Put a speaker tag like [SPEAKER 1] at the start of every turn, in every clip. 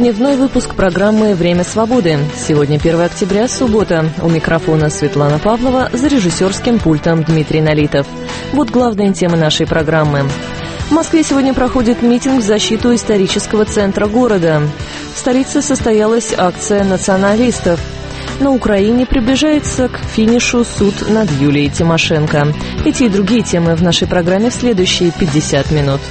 [SPEAKER 1] дневной выпуск программы «Время свободы». Сегодня 1 октября, суббота. У микрофона Светлана Павлова, за режиссерским пультом Дмитрий Налитов. Вот главные темы нашей программы. В Москве сегодня проходит митинг в защиту исторического центра города. В столице состоялась акция националистов. На Украине приближается к финишу суд над Юлией Тимошенко. Эти и другие темы в нашей программе в следующие 50 минут.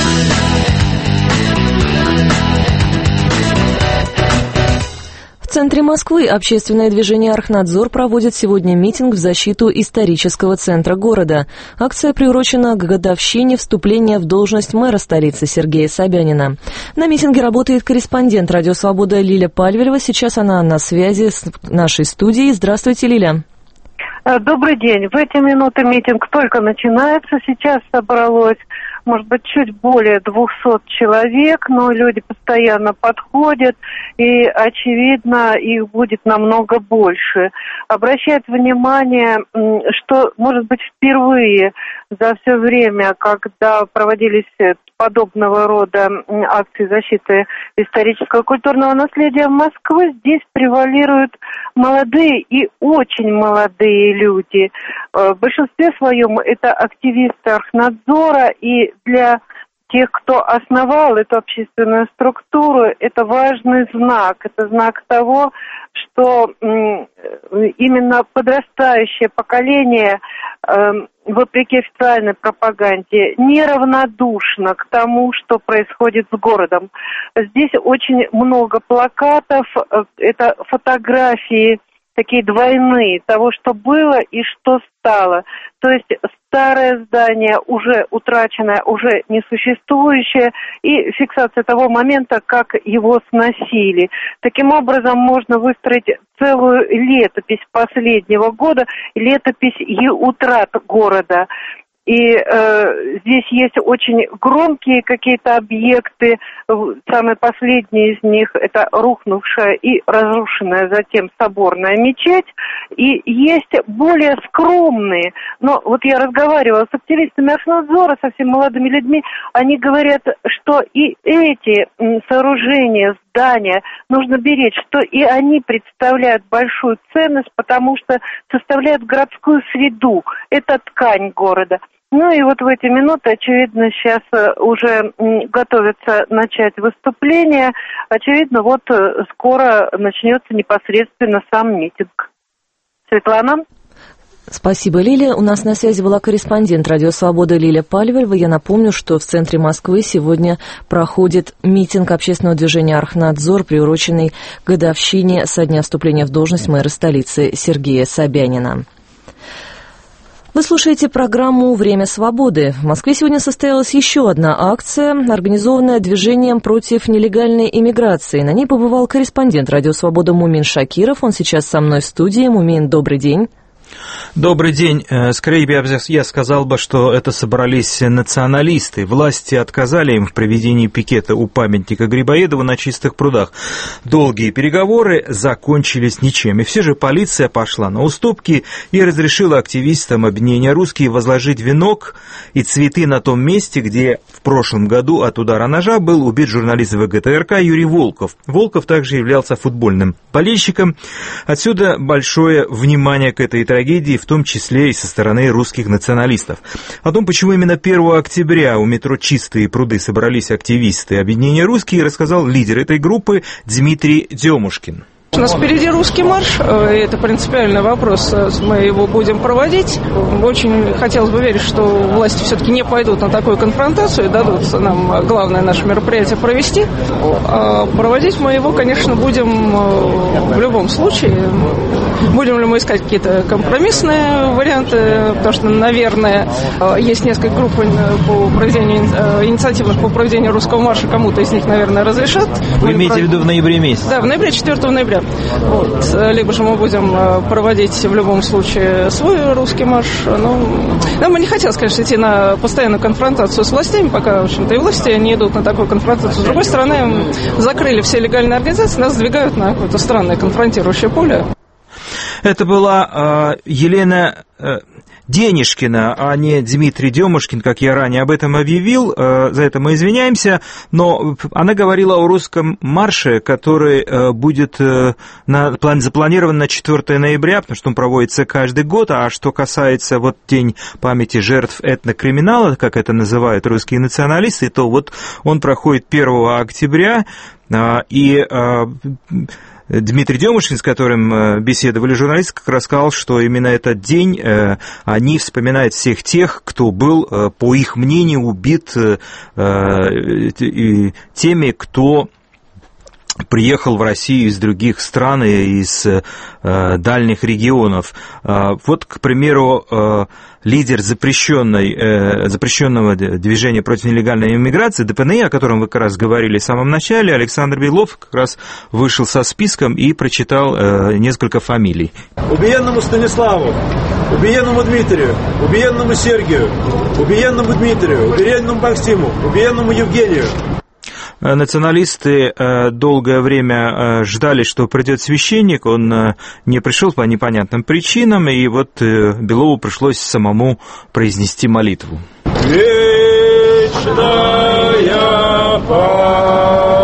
[SPEAKER 1] В центре Москвы общественное движение «Архнадзор» проводит сегодня митинг в защиту исторического центра города. Акция приурочена к годовщине вступления в должность мэра столицы Сергея Собянина. На митинге работает корреспондент «Радио Свобода» Лиля Пальвелева. Сейчас она на связи с нашей студией. Здравствуйте, Лиля.
[SPEAKER 2] Добрый день. В эти минуты митинг только начинается. Сейчас собралось, может быть, чуть более 200 человек, но люди постоянно подходят, и, очевидно, их будет намного больше. Обращает внимание, что, может быть, впервые за все время, когда проводились подобного рода акции защиты исторического культурного наследия Москвы, здесь превалируют молодые и очень молодые люди. В большинстве своем это активисты Архнадзора, и для тех, кто основал эту общественную структуру, это важный знак. Это знак того, что именно подрастающее поколение, вопреки официальной пропаганде, неравнодушно к тому, что происходит с городом. Здесь очень много плакатов, это фотографии такие двойные того, что было и что стало. То есть старое здание уже утраченное, уже несуществующее, и фиксация того момента, как его сносили. Таким образом, можно выстроить целую летопись последнего года, летопись и утрат города. И здесь есть очень громкие какие-то объекты. Самый последний из них – это рухнувшая и разрушенная затем соборная мечеть. И есть более скромные. Но вот я разговаривала с активистами Архнадзора, совсем молодыми людьми. Они говорят, что и эти сооружения, здания нужно беречь, что и они представляют большую ценность, потому что составляют городскую среду. Это ткань города. Ну и вот в эти минуты, очевидно, сейчас уже готовятся начать выступление. Очевидно, вот скоро начнется непосредственно сам митинг. Светлана?
[SPEAKER 1] Спасибо, Лиля. У нас на связи была корреспондент «Радио Свобода» Лиля Пальвелева. Я напомню, что в центре Москвы сегодня проходит митинг общественного движения «Архнадзор», приуроченный к годовщине со дня вступления в должность мэра столицы Сергея Собянина. Вы слушаете программу «Время свободы». В Москве сегодня состоялась еще одна акция, организованная движением против нелегальной иммиграции. На ней побывал корреспондент «Радио Свобода» Мумин Шакиров. Он сейчас со мной в студии. Мумин, добрый день.
[SPEAKER 3] Добрый день. Скорее я сказал бы, что это собрались националисты. Власти отказали им в проведении пикета у памятника Грибоедову на Чистых прудах. Долгие переговоры закончились ничем. И все же полиция пошла на уступки и разрешила активистам объединения «Русские» возложить венок и цветы на том месте, где в прошлом году от удара ножа был убит журналист ВГТРК Юрий Волков. Волков также являлся футбольным болельщиком. Отсюда большое внимание к этой трагедии, в том числе и со стороны русских националистов. О том, почему именно 1 октября у метро «Чистые пруды» собрались активисты объединения «Русские», рассказал лидер этой группы Дмитрий Демушкин.
[SPEAKER 4] У нас впереди русский марш, и это принципиальный вопрос, мы его будем проводить. Очень хотелось бы верить, что власти все-таки не пойдут на такую конфронтацию и дадут нам главное наше мероприятие провести. А проводить мы его, конечно, будем в любом случае. Будем ли мы искать какие-то компромиссные варианты, потому что, наверное, есть несколько групп по проведению инициативных по проведению русского марша, кому-то из них, наверное, разрешат.
[SPEAKER 3] Вы имеете в виду в ноябре месяце?
[SPEAKER 4] Да, в ноябре, 4 ноября. Вот. Либо же мы будем проводить в любом случае свой русский марш. Но мы не хотели, конечно, идти на постоянную конфронтацию с властями, пока, в общем-то, и власти не идут на такую конфронтацию. С другой стороны, закрыли все легальные организации, нас сдвигают на какое-то странное конфронтирующее поле.
[SPEAKER 3] Это была Елена Денишкина, а не Дмитрий Демушкин, как я ранее об этом объявил. За это мы извиняемся. Но она говорила о русском марше, который будет запланирован на 4 ноября, потому что он проводится каждый год. А что касается вот День памяти жертв этнокриминала, как это называют русские националисты, то вот он проходит 1 октября. И Дмитрий Демушкин, с которым беседовали журналисты, как раз сказал, что именно этот день они вспоминают всех тех, кто был, по их мнению, убит теми, кто приехал в Россию из других стран и из дальних регионов. Вот, к примеру, лидер запрещенного движения против нелегальной иммиграции, ДПНИ, о котором вы как раз говорили в самом начале, Александр Белов как раз вышел со списком и прочитал несколько фамилий.
[SPEAKER 5] Убиенному Станиславу, убиенному Дмитрию, убиенному Сергию, убиенному Дмитрию, убиенному Максиму, убиенному Евгению.
[SPEAKER 3] Националисты долгое время ждали, что придет священник, он не пришел по непонятным причинам, и вот Белову пришлось самому произнести молитву.
[SPEAKER 5] Вечная память.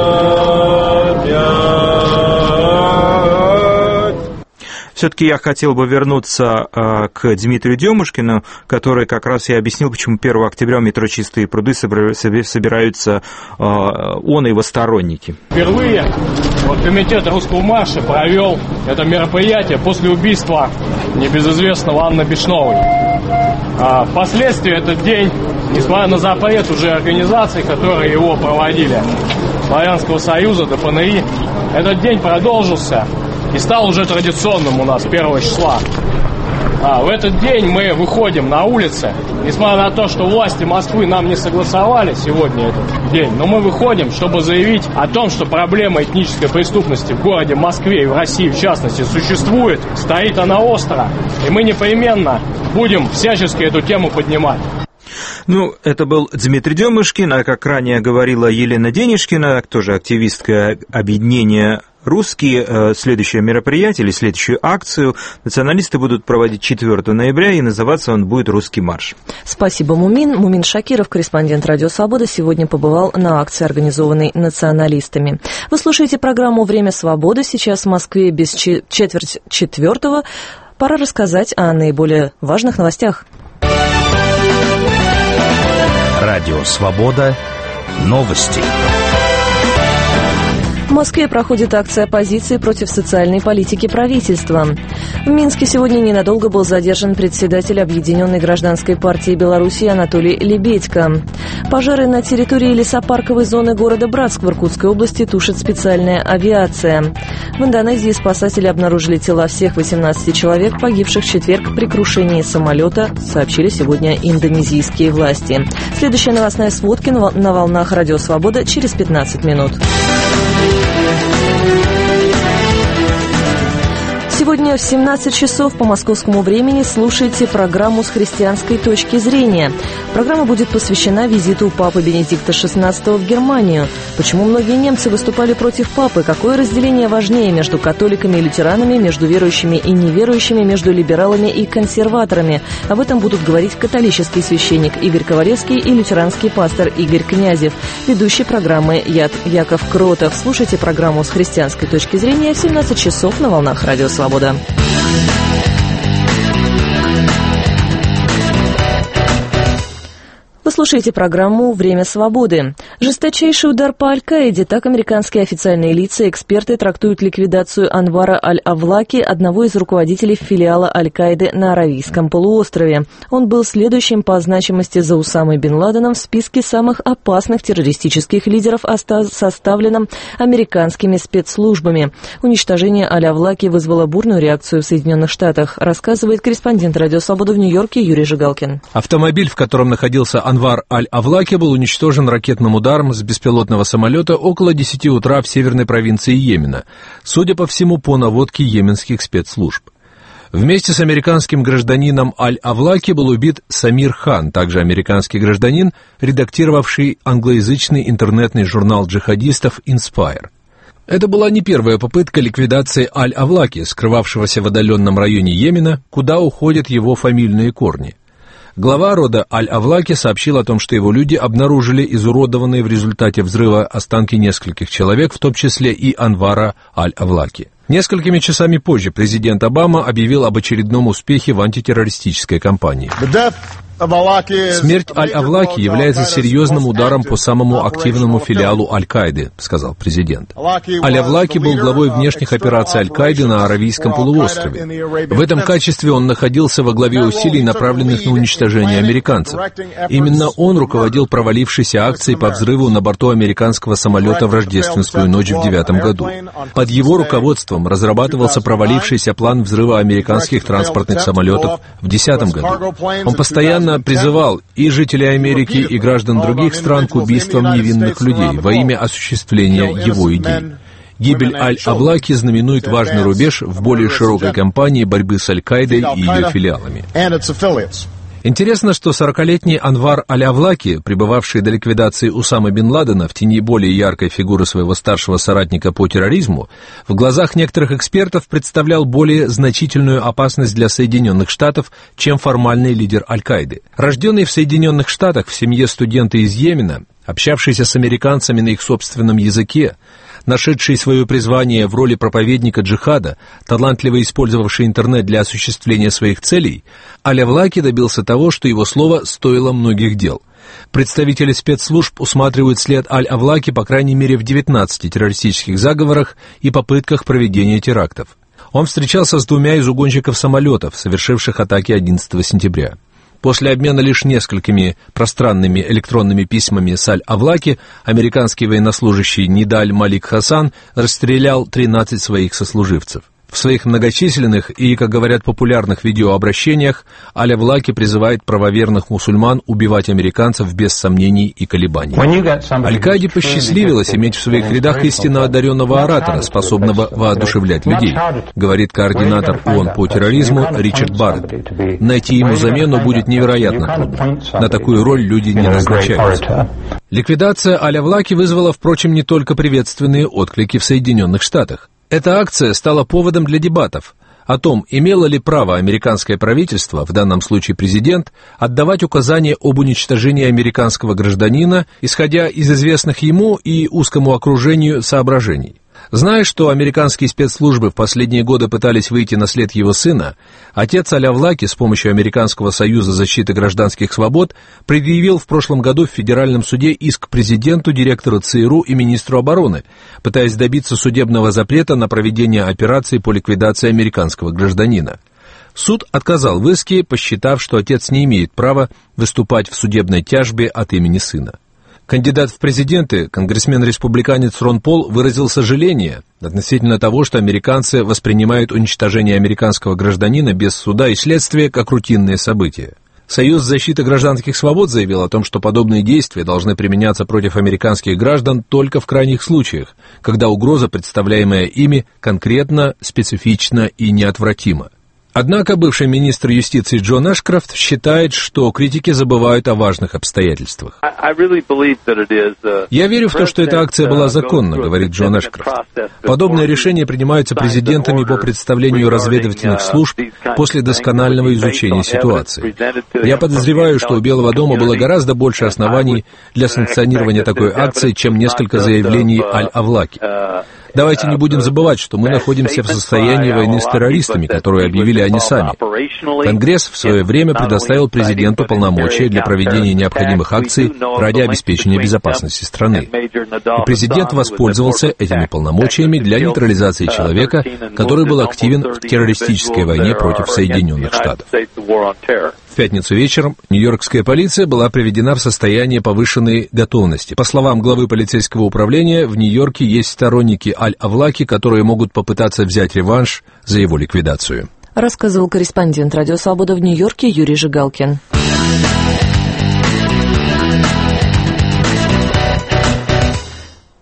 [SPEAKER 3] Все-таки я хотел бы вернуться к Дмитрию Демушкину, который как раз и объяснил, почему 1 октября в метро «Чистые пруды» собираются он и его сторонники.
[SPEAKER 6] Впервые комитет русского марша провел это мероприятие после убийства небезызвестного Анны Бешновой. Впоследствии этот день, несмотря на запрет уже организаций, которые его проводили, Славянского союза, ДПНИ, этот день продолжился и стал уже традиционным у нас 1 числа. В этот день мы выходим на улицы, несмотря на то, что власти Москвы нам не согласовали сегодня этот день, но мы выходим, чтобы заявить о том, что проблема этнической преступности в городе Москве и в России, в частности, существует, стоит она остро, и мы непременно будем всячески эту тему поднимать.
[SPEAKER 3] Ну, это был Дмитрий Демушкин, а как ранее говорила Елена Денишкина, тоже активистка объединения «Русские», следующее мероприятие или следующую акцию националисты будут проводить 4 ноября, и называться он будет «Русский марш».
[SPEAKER 1] Спасибо, Мумин. Мумин Шакиров, корреспондент «Радио Свобода», сегодня побывал на акции, организованной националистами. Вы слушаете программу «Время свободы». Сейчас в Москве без 3:45. Пора рассказать о наиболее важных новостях.
[SPEAKER 7] Радио «Свобода». Новости.
[SPEAKER 1] В Москве проходит акция оппозиции против социальной политики правительства. В Минске сегодня ненадолго был задержан председатель Объединенной гражданской партии Беларуси Анатолий Лебедько. Пожары на территории лесопарковой зоны города Братск в Иркутской области тушит специальная авиация. В Индонезии спасатели обнаружили тела всех 18 человек, погибших в четверг при крушении самолета, сообщили сегодня индонезийские власти. Следующая новостная сводка на волнах «Радио Свобода» через 15 минут. Сегодня в 17 часов по московскому времени слушайте программу «С христианской точки зрения». Программа будет посвящена визиту Папы Бенедикта XVI в Германию. Почему многие немцы выступали против Папы? Какое разделение важнее между католиками и лютеранами, между верующими и неверующими, между либералами и консерваторами? Об этом будут говорить католический священник Игорь Ковалевский и лютеранский пастор Игорь Князев. Ведущий программы Яков Кротов. Слушайте программу «С христианской точки зрения» в 17 часов на волнах «Радио Свобода». Вы слушаете программу «Время свободы». Жесточайший удар по Аль-Каиде. Так американские официальные лица и эксперты трактуют ликвидацию Анвара Аль-Авлаки, одного из руководителей филиала Аль-Каиды на Аравийском полуострове. Он был следующим по значимости за Усамой бен Ладеном в списке самых опасных террористических лидеров, составленном американскими спецслужбами. Уничтожение Аль-Авлаки вызвало бурную реакцию в Соединенных Штатах, рассказывает корреспондент «Радио Свобода» в Нью-Йорке Юрий Жигалкин.
[SPEAKER 8] Автомобиль, в котором находился Анвар Аль-Авлаки, был уничтожен ракетным ударом с беспилотного самолета около 10 утра в северной провинции Йемена, судя по всему, по наводке йеменских спецслужб. Вместе с американским гражданином Аль-Авлаки был убит Самир Хан, также американский гражданин, редактировавший англоязычный интернетный журнал джихадистов «Inspire». Это была не первая попытка ликвидации Аль-Авлаки, скрывавшегося в отдаленном районе Йемена, куда уходят его фамильные корни. Глава рода Аль-Авлаки сообщил о том, что его люди обнаружили изуродованные в результате взрыва останки нескольких человек, в том числе и Анвара Аль-Авлаки. Несколькими часами позже президент Обама объявил об очередном успехе в антитеррористической кампании. «Смерть Аль-Авлаки является серьезным ударом по самому активному филиалу Аль-Каиды», — сказал президент. Аль-Авлаки был главой внешних операций Аль-Каиды на Аравийском полуострове. В этом качестве он находился во главе усилий, направленных на уничтожение американцев. Именно он руководил провалившейся акцией по взрыву на борту американского самолета в рождественскую ночь в 2009 году. Под его руководством разрабатывался провалившийся план взрыва американских транспортных самолетов в 2010 году. Он постоянно призывал и жителей Америки, и граждан других стран к убийствам невинных людей во имя осуществления его идей. Гибель Аль-Авлаки знаменует важный рубеж в более широкой кампании борьбы с Аль-Каидой и ее филиалами. Интересно, что 40-летний Анвар Аль-Авлаки, пребывавший до ликвидации Усамы бен Ладена в тени более яркой фигуры своего старшего соратника по терроризму, в глазах некоторых экспертов представлял более значительную опасность для Соединенных Штатов, чем формальный лидер Аль-Каиды. Рожденный в Соединенных Штатах в семье студента из Йемена, общавшийся с американцами на их собственном языке, нашедший свое призвание в роли проповедника джихада, талантливо использовавший интернет для осуществления своих целей, Аль-Авлаки добился того, что его слово стоило многих дел. Представители спецслужб усматривают след Аль-Авлаки по крайней мере в 19 террористических заговорах и попытках проведения терактов. Он встречался с двумя из угонщиков самолетов, совершивших атаки 11 сентября. После обмена лишь несколькими пространными электронными письмами с Аль-Авлаки, американский военнослужащий Нидаль Малик Хасан расстрелял 13 своих сослуживцев. В своих многочисленных и, как говорят, популярных видеообращениях Аль-Авлаки призывает правоверных мусульман убивать американцев без сомнений и колебаний. Аль-Каиде посчастливилось иметь в своих рядах истинно одаренного оратора, способного воодушевлять людей, говорит координатор ООН по терроризму Ричард Барретт. Найти ему замену будет невероятно трудно. На такую роль люди не назначаются. Ликвидация Аль-Авлаки вызвала, впрочем, не только приветственные отклики в Соединенных Штатах. Эта акция стала поводом для дебатов о том, имело ли право американское правительство, в данном случае президент, отдавать указания об уничтожении американского гражданина, исходя из известных ему и узкому окружению соображений. Зная, что американские спецслужбы в последние годы пытались выйти на след его сына, отец Аль-Авлаки с помощью Американского союза защиты гражданских свобод предъявил в прошлом году в федеральном суде иск президенту, директору ЦРУ и министру обороны, пытаясь добиться судебного запрета на проведение операции по ликвидации американского гражданина. Суд отказал в иске, посчитав, что отец не имеет права выступать в судебной тяжбе от имени сына. Кандидат в президенты, конгрессмен-республиканец Рон Пол, выразил сожаление относительно того, что американцы воспринимают уничтожение американского гражданина без суда и следствия как рутинное событие. Союз защиты гражданских свобод заявил о том, что подобные действия должны применяться против американских граждан только в крайних случаях, когда угроза, представляемая ими, конкретна, специфична и неотвратима. Однако бывший министр юстиции Джон Эшкрофт считает, что критики забывают о важных обстоятельствах. «Я верю в то, что эта акция была законна», — говорит Джон Эшкрофт. «Подобные решения принимаются президентами по представлению разведывательных служб после досконального изучения ситуации. Я подозреваю, что у Белого дома было гораздо больше оснований для санкционирования такой акции, чем несколько заявлений Аль-Авлаки. Давайте не будем забывать, что мы находимся в состоянии войны с террористами, которую объявили они сами. Конгресс в свое время предоставил президенту полномочия для проведения необходимых акций ради обеспечения безопасности страны. И президент воспользовался этими полномочиями для нейтрализации человека, который был активен в террористической войне против Соединенных Штатов. В пятницу вечером нью-йоркская полиция была приведена в состояние повышенной готовности. По словам главы полицейского управления, в Нью-Йорке есть сторонники Аль-Авлаки, которые могут попытаться взять реванш за его ликвидацию.
[SPEAKER 1] Рассказывал корреспондент «Радио Свобода» в Нью-Йорке Юрий Жигалкин.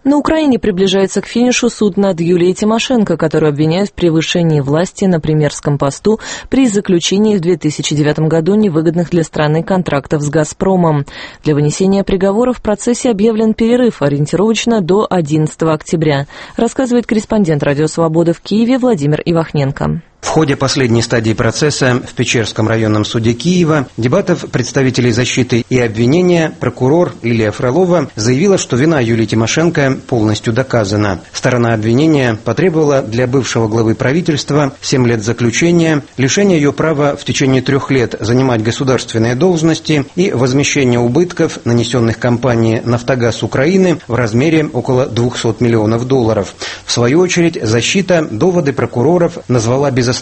[SPEAKER 1] На Украине приближается к финишу суд над Юлией Тимошенко, которую обвиняют в превышении власти на премьерском посту при заключении в 2009 году невыгодных для страны контрактов с «Газпромом». Для вынесения приговора в процессе объявлен перерыв ориентировочно до 11 октября, рассказывает корреспондент «Радио Свобода» в Киеве Владимир Ивахненко.
[SPEAKER 9] В ходе последней стадии процесса в Печерском районном суде Киева дебатов представителей защиты и обвинения прокурор Лилия Фролова заявила, что вина Юлии Тимошенко полностью доказана. Сторона обвинения потребовала для бывшего главы правительства 7 лет заключения, лишения ее права в течение 3 лет занимать государственные должности и возмещения убытков, нанесенных компании «Нафтогаз Украины» в размере около $200 миллионов. В свою очередь, защита доводы прокуроров назвала безосновательными,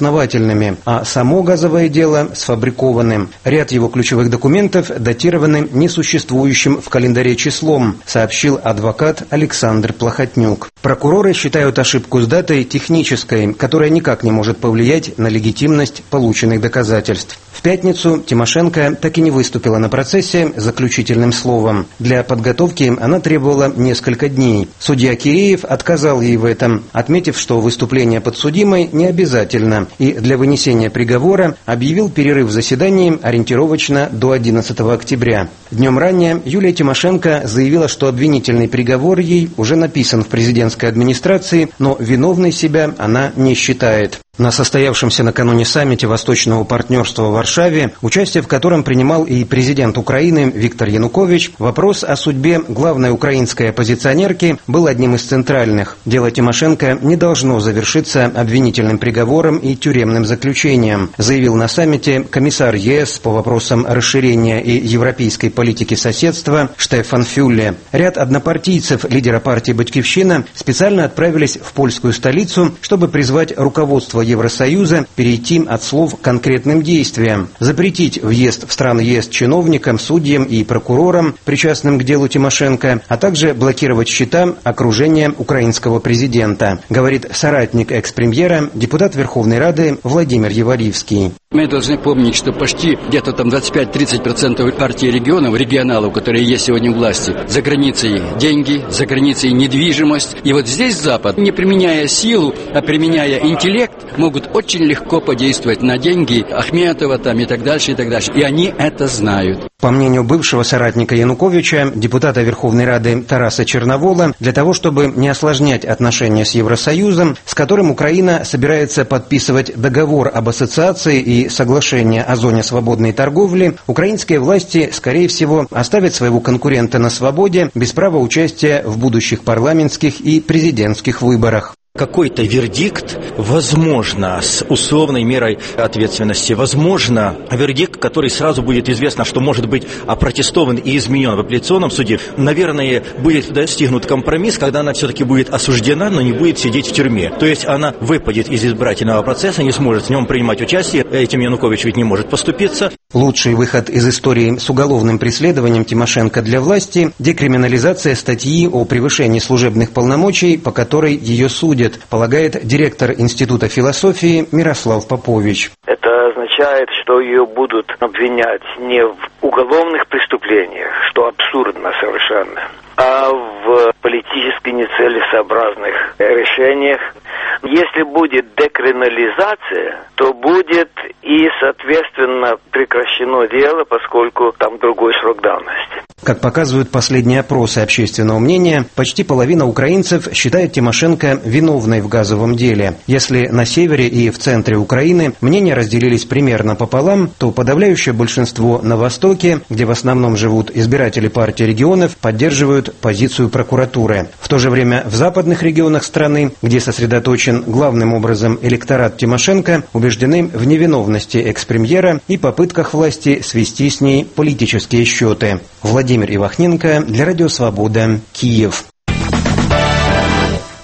[SPEAKER 9] а само газовое дело сфабрикованным. Ряд его ключевых документов датированы несуществующим в календаре числом, сообщил адвокат Александр Плохотнюк. Прокуроры считают ошибку с датой технической, которая никак не может повлиять на легитимность полученных доказательств. В пятницу Тимошенко так и не выступила на процессе заключительным словом. Для подготовки она требовала несколько дней. Судья Киреев отказал ей в этом, отметив, что выступление подсудимой не обязательно, и для вынесения приговора объявил перерыв в заседании ориентировочно до 11 октября. Днем ранее Юлия Тимошенко заявила, что обвинительный приговор ей уже написан в президентской администрации, но виновной себя она не считает. На состоявшемся накануне саммите Восточного партнерства в Варшаве, участие в котором принимал и президент Украины Виктор Янукович, вопрос о судьбе главной украинской оппозиционерки был одним из центральных. Дело Тимошенко не должно завершиться обвинительным приговором и тюремным заключением, заявил на саммите комиссар ЕС по вопросам расширения и европейской политики соседства Штефан Фюлле. Ряд однопартийцев лидера партии «Батькивщина» специально отправились в польскую столицу, чтобы призвать руководство Евросоюза перейти от слов к конкретным действиям, запретить въезд в страны ЕС чиновникам, судьям и прокурорам, причастным к делу Тимошенко, а также блокировать счета окружения украинского президента, говорит соратник экс-премьера, депутат Верховной Рады Владимир Єварівський.
[SPEAKER 10] Мы должны помнить, что почти где-то там 25-30% партий регионов, регионалов, которые есть сегодня в власти, за границей деньги, за границей недвижимость. И вот здесь Запад, не применяя силу, а применяя интеллект, могут очень легко подействовать на деньги Ахметова там и так дальше, и так дальше. И они это знают.
[SPEAKER 9] По мнению бывшего соратника Януковича, депутата Верховной Рады Тараса Черновола, для того, чтобы не осложнять отношения с Евросоюзом, с которым Украина собирается подписывать договор об ассоциации и соглашение о зоне свободной торговли, украинские власти, скорее всего, оставят своего конкурента на свободе без права участия в будущих парламентских и президентских выборах.
[SPEAKER 11] Какой-то вердикт, возможно, с условной мерой ответственности, возможно, вердикт, который сразу будет известно, что может быть опротестован и изменен в апелляционном суде. Наверное, будет достигнут компромисс, когда она все-таки будет осуждена, но не будет сидеть в тюрьме. То есть она выпадет из избирательного процесса, не сможет в нем принимать участие, этим Янукович ведь не может поступиться.
[SPEAKER 9] Лучший выход из истории с уголовным преследованием Тимошенко для власти – декриминализация статьи о превышении служебных полномочий, по которой ее судят, полагает директор Института философии Мирослав Попович.
[SPEAKER 12] Это означает, что ее будут обвинять не в уголовных преступлениях, что абсурдно совершенно, а в политически нецелесообразных решениях. Если будет декриминализация, то будет и, соответственно, прекращено дело, поскольку там другой срок давности.
[SPEAKER 9] Как показывают последние опросы общественного мнения, почти половина украинцев считает Тимошенко виновной в газовом деле. Если на севере и в центре Украины мнения разделились примерно пополам, то подавляющее большинство на востоке, где в основном живут избиратели партии регионов, поддерживают позицию прокуратуры. В то же время в западных регионах страны, где сосредоточен главным образом электорат Тимошенко, убеждены в невиновности экс-премьера и попытках власти свести с ней политические счеты. Владимир Ивахненко для Радио Свобода, Киев.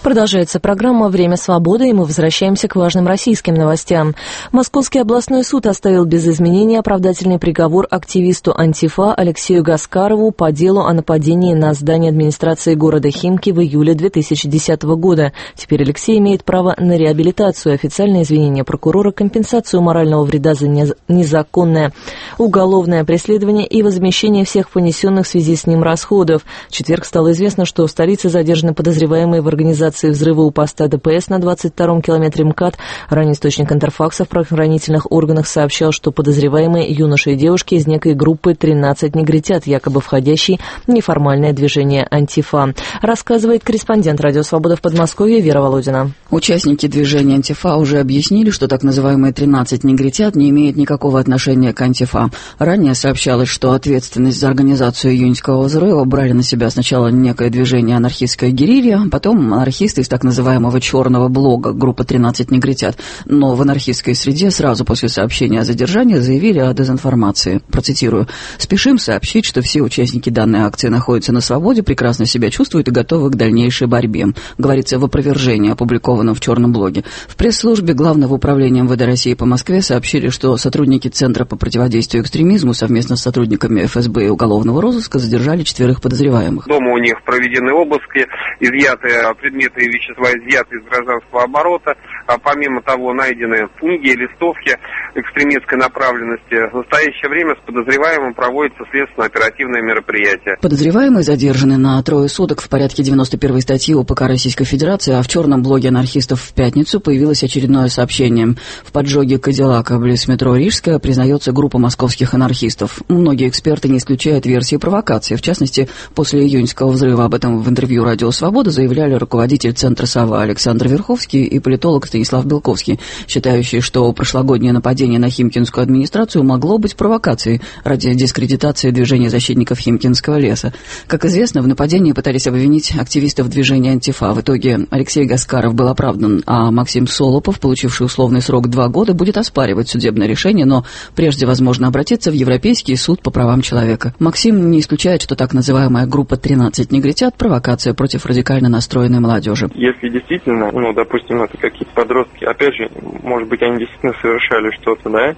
[SPEAKER 1] Продолжается программа «Время свободы», и мы возвращаемся к важным российским новостям. Московский областной суд оставил без изменений оправдательный приговор активисту Антифа Алексею Гаскарову по делу о нападении на здание администрации города Химки в июле 2010 года. Теперь Алексей имеет право на реабилитацию, официальное извинение прокурора, компенсацию морального вреда за незаконное уголовное преследование и возмещение всех понесенных в связи с ним расходов. В четверг стало известно, что в столице задержаны подозреваемые в организации взрыва у поста ДПС на 22-м километре МКАД. Ранее источник Интерфакса в правоохранительных органах сообщал, что подозреваемые юноши и девушки из некой группы 13 негритят, якобы входящей в неформальное движение Антифа. Рассказывает корреспондент «Радио Свобода» в Подмосковье Вера Володина.
[SPEAKER 13] Участники движения Антифа уже объяснили, что так называемые 13 негритят не имеют никакого отношения к Антифа. Ранее сообщалось, что ответственность за организацию июньского взрыва брали на себя сначала некое движение «Анархистская герилья», потом анархисты из так называемого черного блога, группа 13 негритят. Но в анархистской среде сразу после сообщения о задержании заявили о дезинформации. Процитирую. «Спешим сообщить, что все участники данной акции находятся на свободе, прекрасно себя чувствуют и готовы к дальнейшей борьбе», говорится в опровержении, опубликованном в черном блоге. В пресс-службе Главного управления МВД России по Москве сообщили, что сотрудники Центра по противодействию экстремизму совместно с сотрудниками ФСБ и уголовного розыска задержали 4 подозреваемых.
[SPEAKER 14] Дома у них проведены обыски, изъяты предметы и вещества изъяты из гражданского оборота. Помимо того, найдены книги, листовки экстремистской направленности. В настоящее время с подозреваемым проводится следственно-оперативное мероприятие.
[SPEAKER 13] Подозреваемые задержаны на 3 суток в порядке 91 статьи УПК Российской Федерации, а в черном блоге анархистов в пятницу появилось очередное сообщение. В поджоге Кадиллака близ метро Рижская признается группа московских анархистов. Многие эксперты не исключают версии провокации. В частности, после июньского взрыва об этом в интервью «Радио Свобода» заявляли руководитель Центра «Сова» Александр Верховский и политолог Станислав Белковский, считающие, что прошлогоднее нападение на Химкинскую администрацию могло быть провокацией ради дискредитации движения защитников Химкинского леса. Как известно, в нападении пытались обвинить активистов движения Антифа. В итоге Алексей Гаскаров был оправдан, а Максим Солопов, получивший условный срок 2 года, будет оспаривать судебное решение, но прежде возможно обратиться в Европейский суд по правам человека. Максим не исключает, что так называемая группа 13 негритят – провокация против радикально настроенной молодежи.
[SPEAKER 15] Если действительно, допустим, это какие-то подростки, опять же, может быть, они действительно совершали что-то, да,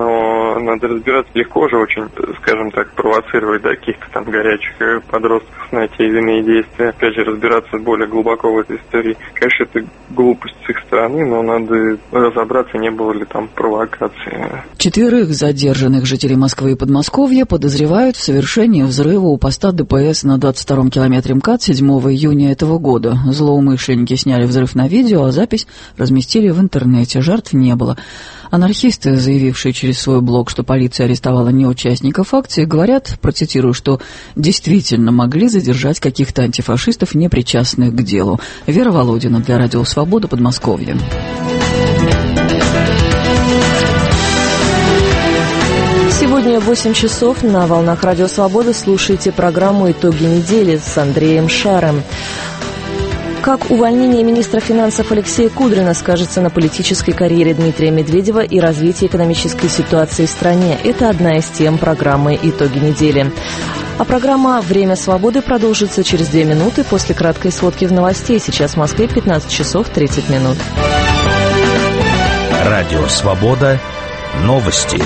[SPEAKER 15] но надо разбираться, легко же очень, скажем так, провоцировать, да, каких-то там горячих подростков на те или иные действия. Опять же, разбираться более глубоко в этой истории. Конечно, это глупость с их стороны, но надо разобраться, не было ли там провокации.
[SPEAKER 13] 4 задержанных жителей Москвы и Подмосковья подозревают в совершении взрыва у поста ДПС на 22-м километре МКАД 7 июня этого года. Злоумышленники сняли взрыв на видео, а запись разместили в интернете. Жертв не было. Анархисты, заявившие через свой блог, что полиция арестовала не участников акции, говорят, процитирую, что действительно могли задержать каких-то антифашистов, не причастных к делу. Вера Володина для «Радио Свобода», Подмосковье.
[SPEAKER 1] Сегодня в 8 часов на волнах «Радио Свобода» слушайте программу «Итоги недели» с Андреем Шаром. Как увольнение министра финансов Алексея Кудрина скажется на политической карьере Дмитрия Медведева и развитии экономической ситуации в стране? Это одна из тем программы «Итоги недели». А программа «Время свободы» продолжится через 2 минуты после краткой сводки в новостей. Сейчас в Москве 15 часов 30 минут.
[SPEAKER 7] Радио «Свобода». Новости.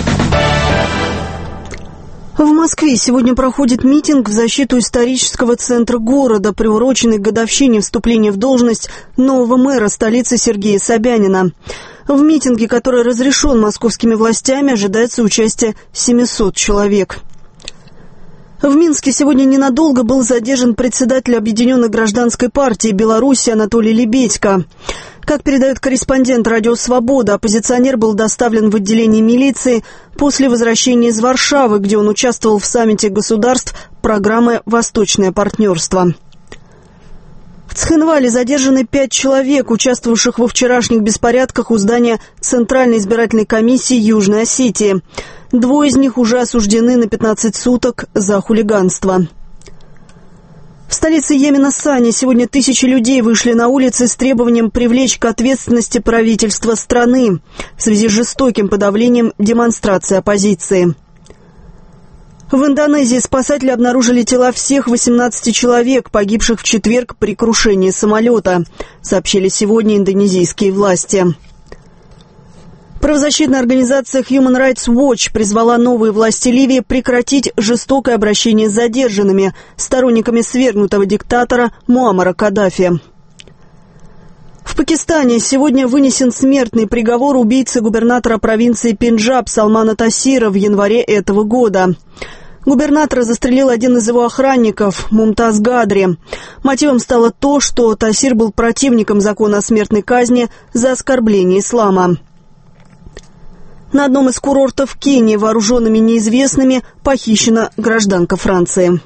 [SPEAKER 16] В Москве сегодня проходит митинг в защиту исторического центра города, приуроченный к годовщине вступления в должность нового мэра столицы Сергея Собянина. В митинге, который разрешен московскими властями, ожидается участие 700 человек. В Минске сегодня ненадолго был задержан председатель Объединенной гражданской партии Беларуси Анатолий Лебедько. Как передает корреспондент «Радио Свобода», оппозиционер был доставлен в отделение милиции после возвращения из Варшавы, где он участвовал в саммите государств программы «Восточное партнерство». В Цхинвале задержаны 5 человек, участвовавших во вчерашних беспорядках у здания Центральной избирательной комиссии Южной Осетии. 2 из них уже осуждены на 15 суток за хулиганство. В столице Йемена Сане сегодня тысячи людей вышли на улицы с требованием привлечь к ответственности правительство страны в связи с жестоким подавлением демонстраций оппозиции. В Индонезии спасатели обнаружили тела всех 18 человек, погибших в четверг при крушении самолета, сообщили сегодня индонезийские власти. Правозащитная организация Human Rights Watch призвала новые власти Ливии прекратить жестокое обращение с задержанными, сторонниками свергнутого диктатора Муаммара Каддафи. В Пакистане сегодня вынесен смертный приговор убийце губернатора провинции Пенджаб Салмана Тасира в январе этого года. Губернатора застрелил один из его охранников, Мумтаз Гадри. Мотивом стало то, что Тасир был противником закона о смертной казни за оскорбление ислама. На одном из курортов Кении вооруженными неизвестными похищена гражданка Франции.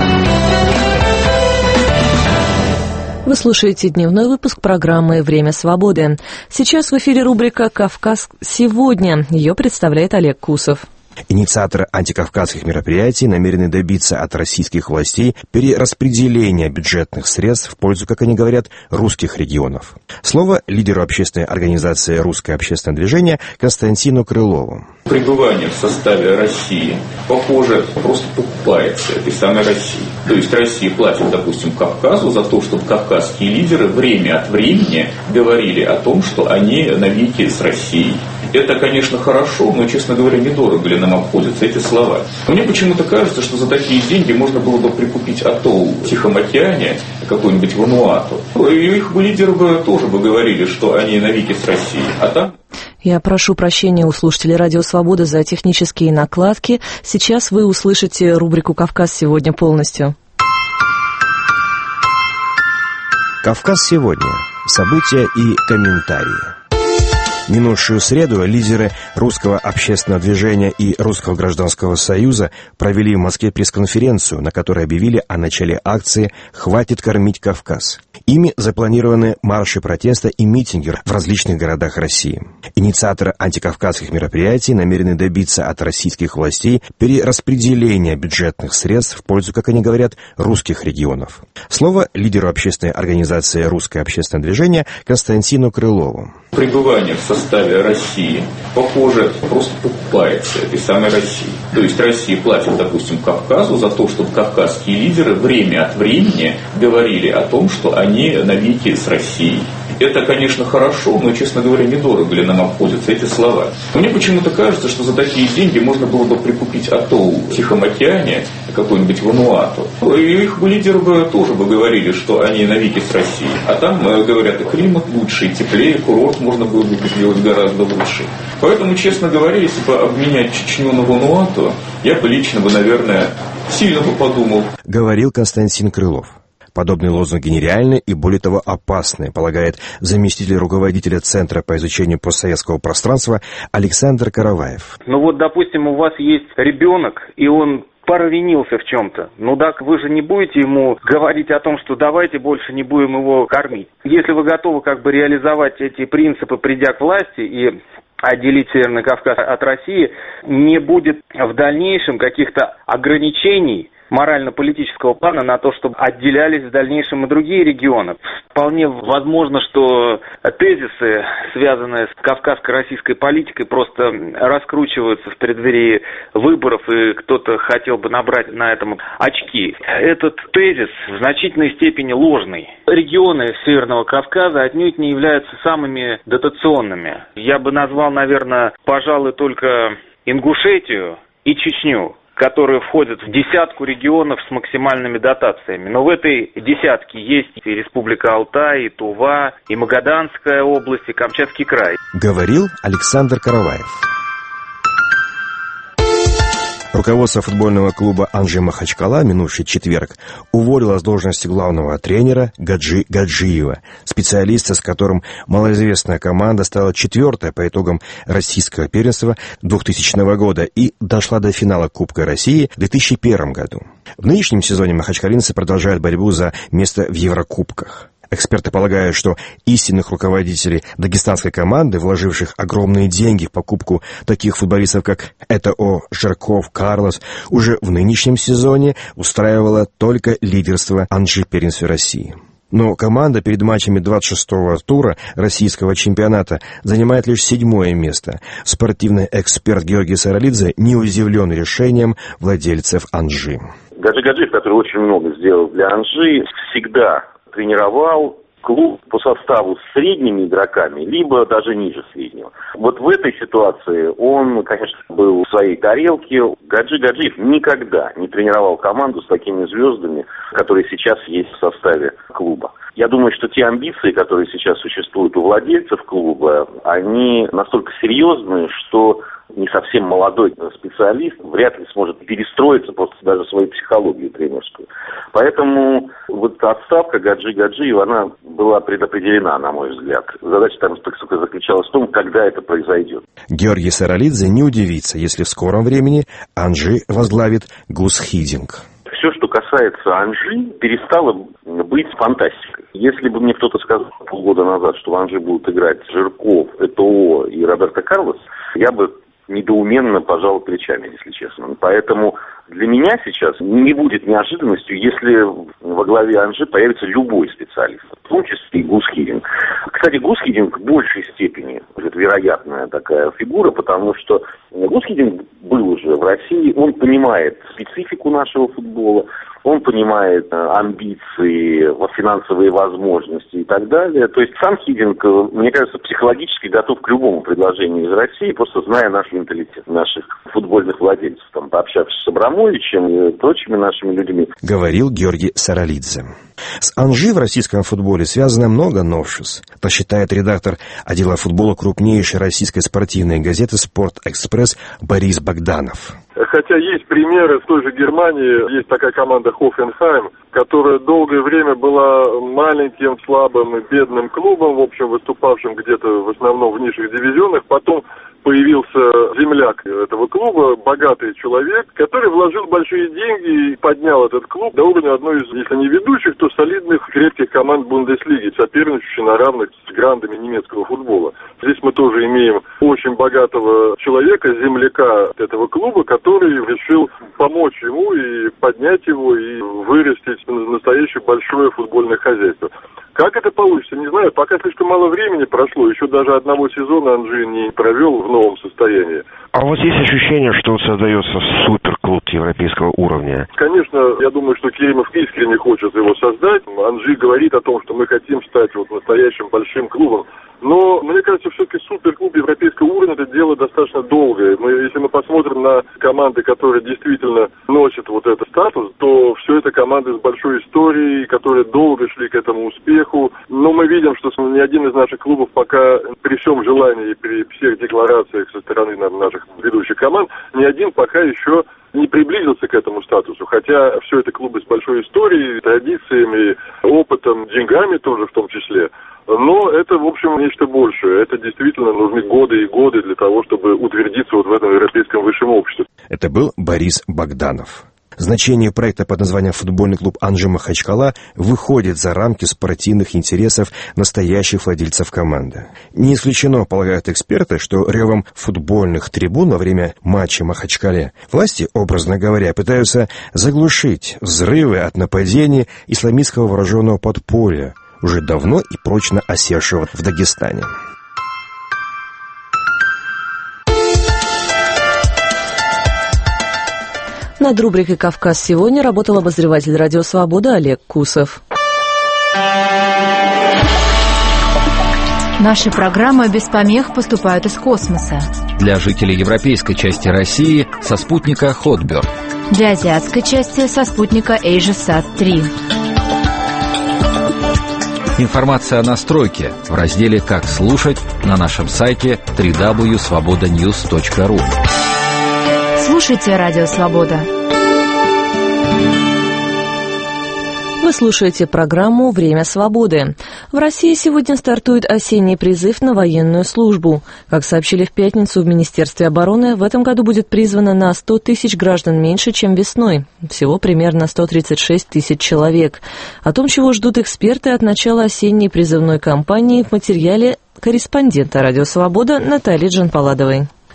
[SPEAKER 1] Вы слушаете дневной выпуск программы «Время свободы». Сейчас в эфире рубрика «Кавказ сегодня». Ее представляет Олег Кусов.
[SPEAKER 17] Инициаторы антикавказских мероприятий намерены добиться от российских властей перераспределения бюджетных средств в пользу, как они говорят, русских регионов. Слово лидеру общественной организации «Русское общественное движение» Константину Крылову.
[SPEAKER 18] Пребывание в составе России, похоже, просто покупается этой самой Россией. То есть Россия платит, допустим, Кавказу за то, чтобы кавказские лидеры время от времени говорили о том, что они навеки с Россией. Это, конечно, хорошо, но, честно говоря, недорого ли нам обходятся эти слова. Мне почему-то кажется, что за такие деньги можно было бы прикупить атолл в Тихом океане, какой-нибудь Вануату. И их лидеры бы тоже бы говорили, что они навеки с Россией. А там...
[SPEAKER 1] Я прошу прощения у слушателей «Радио Свобода» за технические накладки. Сейчас вы услышите рубрику «Кавказ сегодня» полностью.
[SPEAKER 17] «Кавказ сегодня». События и комментарии. Минувшую среду лидеры Русского общественного движения и Русского гражданского союза провели в Москве пресс-конференцию, на которой объявили о начале акции «Хватит кормить Кавказ». Ими запланированы марши протеста и митинги в различных городах России. Инициаторы антикавказских мероприятий намерены добиться от российских властей перераспределения бюджетных средств в пользу, как они говорят, русских регионов. Слово лидеру общественной организации «Русское общественное движение» Константину Крылову.
[SPEAKER 18] Пребывание в составе России, похоже, просто покупается этой самой Россией. То есть Россия платит, допустим, Кавказу за то, чтобы кавказские лидеры время от времени говорили о том, что они навеки с Россией. Это, конечно, хорошо, но, честно говоря, недорого ли нам обходятся эти слова. Мне почему-то кажется, что за такие деньги можно было бы прикупить атолл в Тихом океане, какой-нибудь Вануату. И их лидеры бы тоже бы говорили, что они навеки с Россией. А там, говорят, и климат лучше, и теплее, курорт можно было бы сделать гораздо лучше. Поэтому, честно говоря, если бы обменять Чечню на Вануату, я бы лично бы, наверное, сильно бы подумал.
[SPEAKER 17] Говорил Константин Крылов. Подобные лозунги нереальны и, более того, опасны, полагает заместитель руководителя Центра по изучению постсоветского пространства Александр Караваев.
[SPEAKER 19] Ну вот, допустим, у вас есть ребенок, и он провинился в чем-то. Ну так вы же не будете ему говорить о том, что давайте больше не будем его кормить. Если вы готовы реализовать эти принципы, придя к власти и отделить Северный Кавказ от России, не будет в дальнейшем каких-то ограничений морально-политического плана на то, чтобы отделялись в дальнейшем и другие регионы. Вполне возможно, что тезисы, связанные с кавказско-российской политикой, просто раскручиваются в преддверии выборов, и кто-то хотел бы набрать на этом очки. Этот тезис в значительной степени ложный. Регионы Северного Кавказа отнюдь не являются самыми дотационными. Я бы назвал, наверное, пожалуй, только Ингушетию и Чечню, которые входят в десятку регионов с максимальными дотациями. Но в этой десятке есть и Республика Алтай, и Тува, и Магаданская область, и Камчатский край.
[SPEAKER 17] Говорил Александр Караваев. Руководство футбольного клуба «Анжи Махачкала» минувший четверг уволило с должности главного тренера Гаджи Гаджиева, специалиста, с которым малоизвестная команда стала четвертой по итогам российского первенства 2000 года и дошла до финала Кубка России в 2001 году. В нынешнем сезоне махачкалинцы продолжают борьбу за место в Еврокубках. Эксперты полагают, что истинных руководителей дагестанской команды, вложивших огромные деньги в покупку таких футболистов, как Этоо, Жирков, Карлос, уже в нынешнем сезоне устраивало только лидерство Анжи в первенстве России. Но команда перед матчами 26-го тура российского чемпионата занимает лишь 7-е место. Спортивный эксперт Георгий Саралидзе не удивлен решением владельцев Анжи.
[SPEAKER 20] Гаджи Гаджиев, который очень много сделал для Анжи, всегда тренировал клуб по составу с средними игроками, либо даже ниже среднего. Вот в этой ситуации он, конечно, был в своей тарелке. Гаджи Гаджиев никогда не тренировал команду с такими звездами, которые сейчас есть в составе клуба. Я думаю, что те амбиции, которые сейчас существуют у владельцев клуба, они настолько серьезные, что не совсем молодой специалист вряд ли сможет перестроиться просто даже в свою психологию тренерскую. Поэтому вот отставка Гаджи Гаджиева, она была предопределена, на мой взгляд. Задача там только заключалась в том, когда это произойдет.
[SPEAKER 17] Георгий Саралидзе не удивится, если в скором времени Анжи возглавит Гус Хидинг.
[SPEAKER 20] Все, что касается Анжи, перестало быть фантастикой. Если бы мне кто-то сказал полгода назад, что в Анжи будут играть Жирков, Этоо и Роберто Карлос, я бы недоуменно пожал плечами, если честно. Поэтому для меня сейчас не будет неожиданностью, если во главе Анжи появится любой специалист, в том числе и Гус Хидинг. Кстати, Гус Хидинг в большей степени вероятная такая фигура, потому что Гус Хидинг был уже в России, он понимает специфику нашего футбола, он понимает амбиции, финансовые возможности и так далее. То есть сам Хидинг, мне кажется, психологически готов к любому предложению из России, просто зная наш менталитет, наших футбольных владельцев, там, пообщавшись с Абрамовичем и прочими нашими людьми.
[SPEAKER 17] Говорил Георгий Саралидзе. С Анжи в российском футболе связано много новшеств. Так считает редактор отдела футбола крупнейшей российской спортивной газеты «Спорт-Экспресс» Борис Богданов.
[SPEAKER 21] Хотя есть примеры в той же Германии, есть такая команда Хофенхайм, которая долгое время была маленьким, слабым и бедным клубом, в общем, выступавшим где-то в основном в низших дивизионах. Потом появился земляк этого клуба, богатый человек, который вложил большие деньги и поднял этот клуб до уровня одной из, если не ведущих, то солидных, крепких команд Бундеслиги, соперничающих на равных с грандами немецкого футбола. Здесь мы тоже имеем очень богатого человека, земляка этого клуба, который решил помочь ему и поднять его, и вырастить настоящее большое футбольное хозяйство. Как это получится, не знаю. Пока слишком мало времени прошло. Еще даже одного сезона Анжи не провел в новом состоянии.
[SPEAKER 17] А у вас есть ощущение, что создается суперклуб европейского уровня?
[SPEAKER 21] Конечно, я думаю, что Керимов искренне хочет его создать. Анжи говорит о том, что мы хотим стать вот настоящим большим клубом. Но, мне кажется, все-таки суперклуб европейского уровня – это дело достаточно долгое. Если мы посмотрим на команды, которые действительно носят вот этот статус, то все это команды с большой историей, которые долго шли к этому успеху. Но мы видим, что ни один из наших клубов пока при всем желании и при всех декларациях со стороны наших ведущих команд, ни один пока еще не приблизился к этому статусу. Хотя все это клубы с большой историей, традициями, опытом, деньгами тоже в том числе. Но это, в общем, нечто большее. Это действительно нужны годы и годы для того, чтобы утвердиться вот в этом европейском высшем обществе.
[SPEAKER 17] Это был Борис Богданов. Значение проекта под названием «Футбольный клуб Анжи Махачкала» выходит за рамки спортивных интересов настоящих владельцев команды. Не исключено, полагают эксперты, что ревом футбольных трибун во время матча в Махачкале власти, образно говоря, пытаются заглушить взрывы от нападений исламистского вооруженного подполья, уже давно и прочно осевшего в Дагестане.
[SPEAKER 1] Над рубрикой «Кавказ сегодня» работал обозреватель «Радио Свобода» Олег Кусов.
[SPEAKER 22] Наши программы без помех поступают из космоса.
[SPEAKER 7] Для жителей европейской части России со спутника Хотберг.
[SPEAKER 22] Для азиатской части со спутника AsiaSat-3.
[SPEAKER 7] Информация о настройке в разделе «Как слушать» на нашем сайте www.svobodanews.ru.
[SPEAKER 22] Слушайте «Радио Свобода».
[SPEAKER 1] Вы слушаете программу «Время свободы». В России сегодня стартует осенний призыв на военную службу. Как сообщили в пятницу в Министерстве обороны, в этом году будет призвано на 100 тысяч граждан меньше, чем весной. Всего примерно 136 тысяч человек. О том, чего ждут эксперты от начала осенней призывной кампании, в материале корреспондента «Радио Свобода» Натальи Джанпаладовой.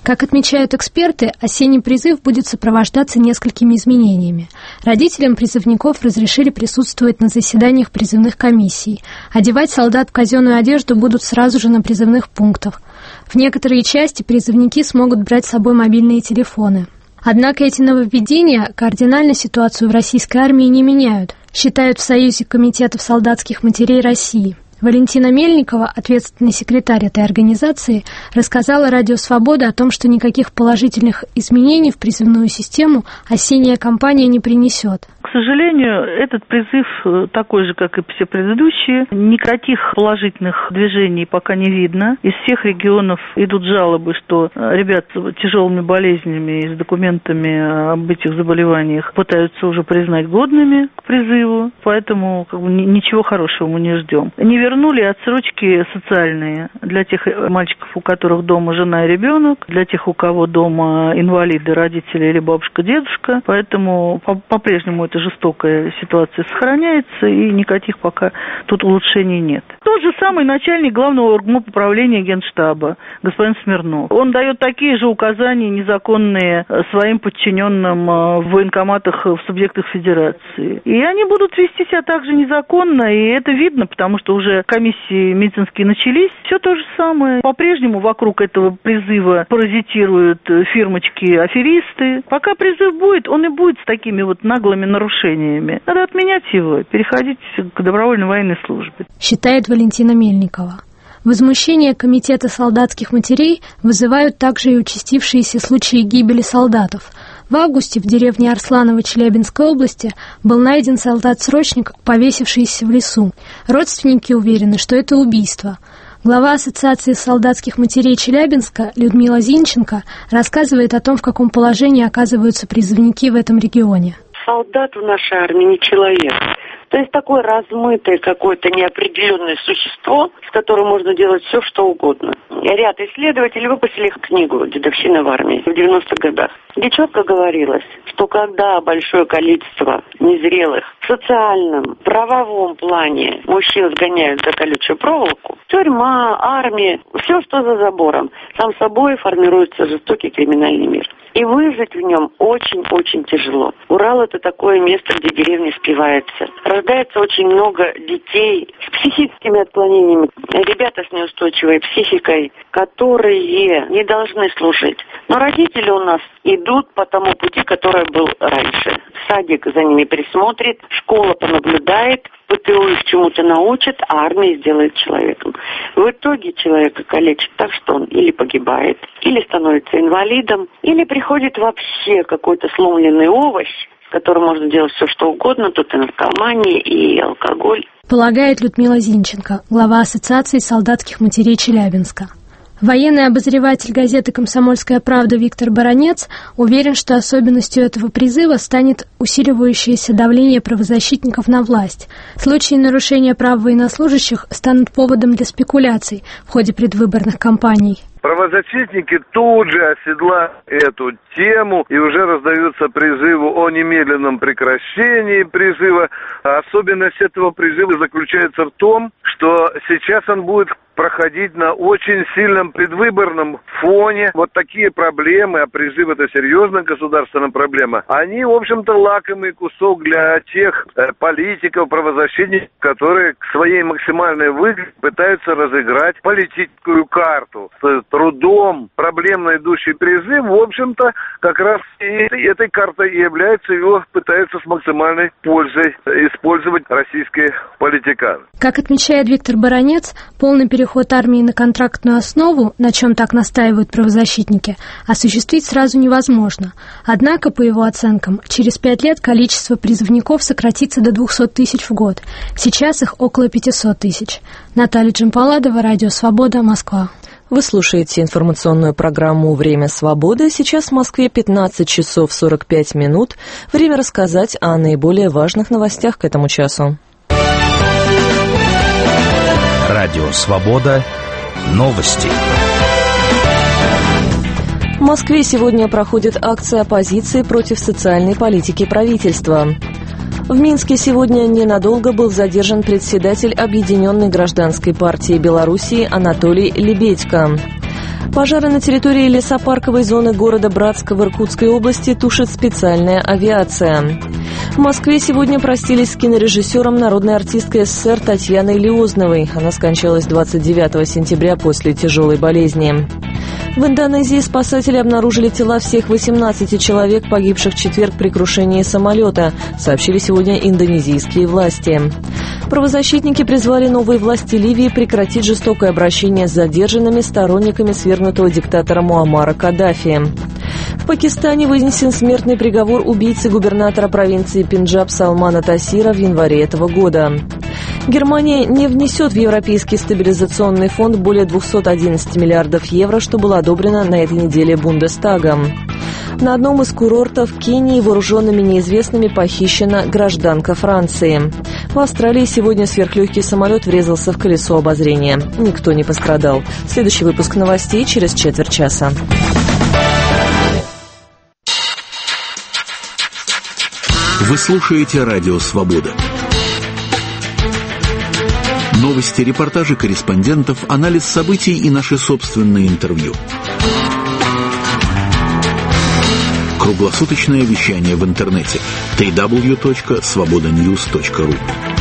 [SPEAKER 2] Как отмечают эксперты, осенний призыв будет сопровождаться несколькими изменениями. Родителям призывников разрешили присутствовать на заседаниях призывных комиссий. Одевать солдат в казенную одежду будут сразу же на призывных пунктах. В некоторые части призывники смогут брать с собой мобильные телефоны. Однако эти нововведения кардинально ситуацию в российской армии не меняют, считают в Союзе комитетов солдатских матерей России. Валентина Мельникова, ответственный секретарь этой организации, рассказала Радио Свобода о том, что никаких положительных изменений в призывную систему осенняя кампания не принесет.
[SPEAKER 4] К сожалению, этот призыв такой же, как и все предыдущие. Никаких положительных движений пока не видно. Из всех регионов идут жалобы, что ребят с тяжелыми болезнями и с документами об этих заболеваниях пытаются уже признать годными к призыву. Поэтому ничего хорошего мы не ждем. Не вернули отсрочки социальные для тех мальчиков, у которых дома жена и ребенок, для тех, у кого дома инвалиды, родители или бабушка, дедушка. Поэтому по-прежнему это жестокая ситуация сохраняется, и никаких пока тут улучшений нет. Тот же самый начальник главного оргмоп управления Генштаба, господин Смирнов. Он дает такие же указания незаконные своим подчиненным в военкоматах в субъектах федерации. И они будут вести себя также незаконно, и это видно, потому что уже комиссии медицинские начались. Все то же самое. По-прежнему вокруг этого призыва паразитируют фирмочки-аферисты. Пока призыв будет, он и будет с такими вот наглыми нарушениями. Надо отменять его, переходить к добровольной военной службе.
[SPEAKER 2] Считает Валентина Мельникова. Возмущение Комитета солдатских матерей вызывают также и участившиеся случаи гибели солдатов. В августе в деревне Арсланово Челябинской области был найден солдат-срочник, повесившийся в лесу. Родственники уверены, что это убийство. Глава Ассоциации солдатских матерей Челябинска Людмила Зинченко рассказывает о том, в каком положении оказываются призывники в этом регионе.
[SPEAKER 23] Солдат в нашей армии не человек. То есть такое размытое какое-то неопределенное существо, с которым можно делать все, что угодно. Ряд исследователей выпустили книгу «Дедовщина в армии» в 90-х годах, где четко говорилось, что когда большое количество незрелых в социальном, правовом плане мужчин сгоняют за колючую проволоку, тюрьма, армия, все, что за забором, сам собой формируется жестокий криминальный мир. И выжить в нем очень-очень тяжело. Урал — это такое место, где деревня спивается. Рождается очень много детей с психическими отклонениями, ребята с неустойчивой психикой, которые не должны служить. Но родители у нас идут по тому пути, который был раньше. Садик за ними присмотрит, школа понаблюдает, ПТУ их чему-то научит, а армия сделает человеком. В итоге человека калечат так, что он или погибает, или становится инвалидом, или приходит вообще какой-то сломленный овощ, с которым можно делать все, что угодно, тут и наркомания, и алкоголь.
[SPEAKER 2] Полагает Людмила Зинченко, глава Ассоциации солдатских матерей Челябинска. Военный обозреватель газеты «Комсомольская правда» Виктор Баранец уверен, что особенностью этого призыва станет усиливающееся давление правозащитников на власть. Случаи нарушения прав военнослужащих станут поводом для спекуляций в ходе предвыборных кампаний.
[SPEAKER 24] Правозащитники тут же оседлают эту тему, и уже раздаются призывы о немедленном прекращении призыва. Особенность этого призыва заключается в том, что сейчас он будет проходить на очень сильном предвыборном фоне. Вот такие проблемы, а призыв — это серьезная государственная проблема, они, в общем-то, лакомый кусок для тех политиков, правозащитников, которые к своей максимальной выгоде пытаются разыграть политическую карту. С трудом проблемно идущий призыв, в общем-то, как раз этой картой и является, его пытаются с максимальной пользой использовать российские политиканы.
[SPEAKER 2] Как отмечает Виктор Баранец, полный переход армии на контрактную основу, на чем так настаивают правозащитники, осуществить сразу невозможно. Однако, по его оценкам, через 5 лет количество призывников сократится до 200 тысяч в год. Сейчас их около 500 тысяч. Наталья Джампаладова, Радио Свобода, Москва.
[SPEAKER 1] Вы слушаете информационную программу «Время свободы». Сейчас в Москве 15 часов 45 минут. Время рассказать о наиболее важных новостях к этому часу.
[SPEAKER 25] Радио «Свобода». Новости.
[SPEAKER 1] В Москве сегодня проходит акция оппозиции против социальной политики правительства. В Минске сегодня ненадолго был задержан председатель Объединенной гражданской партии Белоруссии Анатолий Лебедько. Пожары на территории лесопарковой зоны города Братска в Иркутской области тушит специальная авиация. В Москве сегодня простились с кинорежиссером, народной артисткой СССР Татьяной Лиозновой. Она скончалась 29 сентября после тяжелой болезни. В Индонезии спасатели обнаружили тела всех 18 человек, погибших в четверг при крушении самолета, сообщили сегодня индонезийские власти. Правозащитники призвали новые власти Ливии прекратить жестокое обращение с задержанными сторонниками свергнутого диктатора Муаммара Каддафи. В Пакистане вынесен смертный приговор убийце губернатора провинции Пенджаб Салмана Тасира в январе этого года. Германия не внесет в Европейский стабилизационный фонд более 211 миллиардов евро, что было одобрено на этой неделе Бундестагом. На одном из курортов Кении вооруженными неизвестными похищена гражданка Франции. В Австралии сегодня сверхлегкий самолет врезался в колесо обозрения. Никто не пострадал. Следующий выпуск новостей через четверть часа.
[SPEAKER 3] Вы слушаете «Радио Свобода». Новости, репортажи корреспондентов, анализ событий и наши собственные интервью. Круглосуточное вещание в интернете www.svobodanews.ru.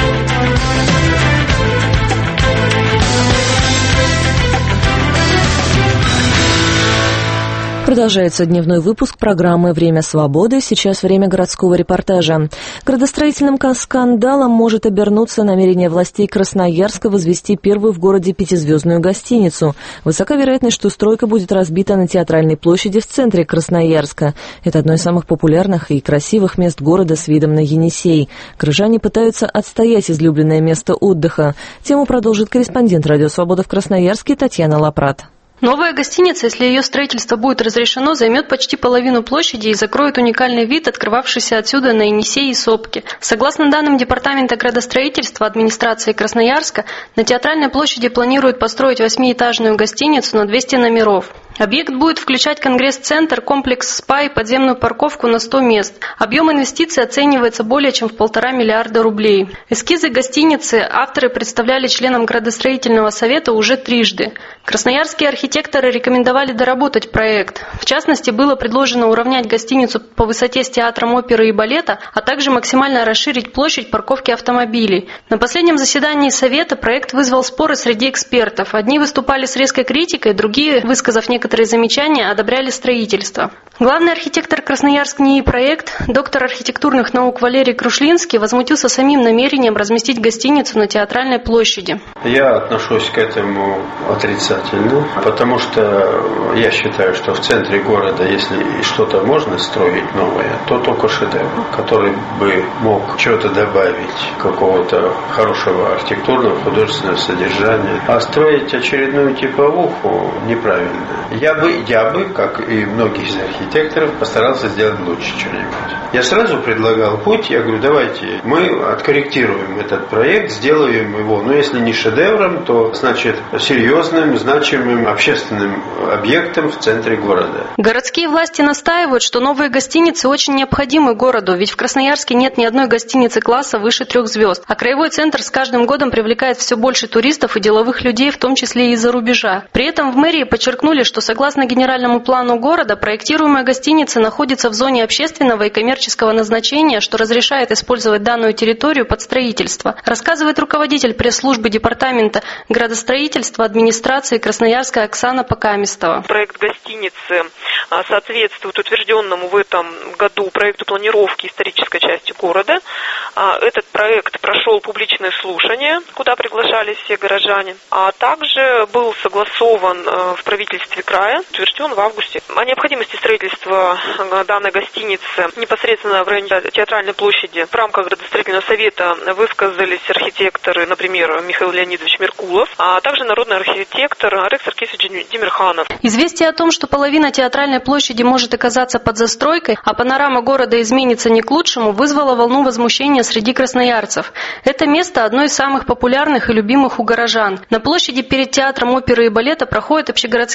[SPEAKER 1] Продолжается дневной выпуск программы «Время свободы». Сейчас время городского репортажа. Градостроительным скандалом может обернуться намерение властей Красноярска возвести первую в городе пятизвездную гостиницу. Высока вероятность, что стройка будет разбита на Театральной площади в центре Красноярска. Это одно из самых популярных и красивых мест города с видом на Енисей. Крыжане пытаются отстоять излюбленное место отдыха. Тему продолжит корреспондент «Радио Свобода» в Красноярске Татьяна Лапрат.
[SPEAKER 5] Новая гостиница, если ее строительство будет разрешено, займет почти половину площади и закроет уникальный вид, открывавшийся отсюда на Енисей и сопки. Согласно данным Департамента градостроительства администрации Красноярска, на Театральной площади планируют построить 8-этажную гостиницу на 200 номеров. Объект будет включать конгресс-центр, комплекс СПА и подземную парковку на 100 мест. Объем инвестиций оценивается более чем в 1,5 миллиарда рублей. Эскизы гостиницы авторы представляли членам градостроительного совета уже трижды. Красноярские архитекторы рекомендовали доработать проект. В частности, было предложено уравнять гостиницу по высоте с театром оперы и балета, а также максимально расширить площадь парковки автомобилей. На последнем заседании совета проект вызвал споры среди экспертов. Одни выступали с резкой критикой, другие, высказав некоторые замечания, одобряли строительство. Главный архитектор Красноярск НИИ проект, доктор архитектурных наук Валерий Крушлинский возмутился самим намерением разместить гостиницу на Театральной площади.
[SPEAKER 6] Я отношусь к этому отрицательно, потому что я считаю, что в центре города, если что-то можно строить новое, то только шедевр, который бы мог что-то добавить, какого-то хорошего архитектурного, художественного содержания. А строить очередную типовуху неправильно. Я бы, как и многие из архитекторов, постарался сделать лучше что-нибудь. Я сразу предлагал путь, я говорю, давайте мы откорректируем этот проект, сделаем его, если не шедевром, то, значит, серьезным, значимым общественным объектом в центре города.
[SPEAKER 5] Городские власти настаивают, что новые гостиницы очень необходимы городу, ведь в Красноярске нет ни одной гостиницы класса выше 3 звезд, а краевой центр с каждым годом привлекает все больше туристов и деловых людей, в том числе и из-за рубежа. При этом в мэрии подчеркнули, что согласно генеральному плану города, проектируемая гостиница находится в зоне общественного и коммерческого назначения, что разрешает использовать данную территорию под строительство, рассказывает руководитель пресс-службы Департамента градостроительства администрации Красноярска Оксана Покамистова.
[SPEAKER 8] Проект гостиницы соответствует утвержденному в этом году проекту планировки исторической части города. Этот проект прошел публичное слушание, куда приглашались все горожане, а также был согласован в правительстве края, утвержден в августе. О необходимости строительства данной гостиницы непосредственно в районе Театральной площади в рамках градостроительного совета высказались архитекторы, например, Михаил Леонидович Меркулов, а также народный архитектор Арек Саркисович Демирханов.
[SPEAKER 5] Известие о том, что половина Театральной площади может оказаться под застройкой, а панорама города изменится не к лучшему, вызвало волну возмущения среди красноярцев. Это место одно из самых популярных и любимых у горожан. На площади перед театром оперы и балета проходят общегородские праздники,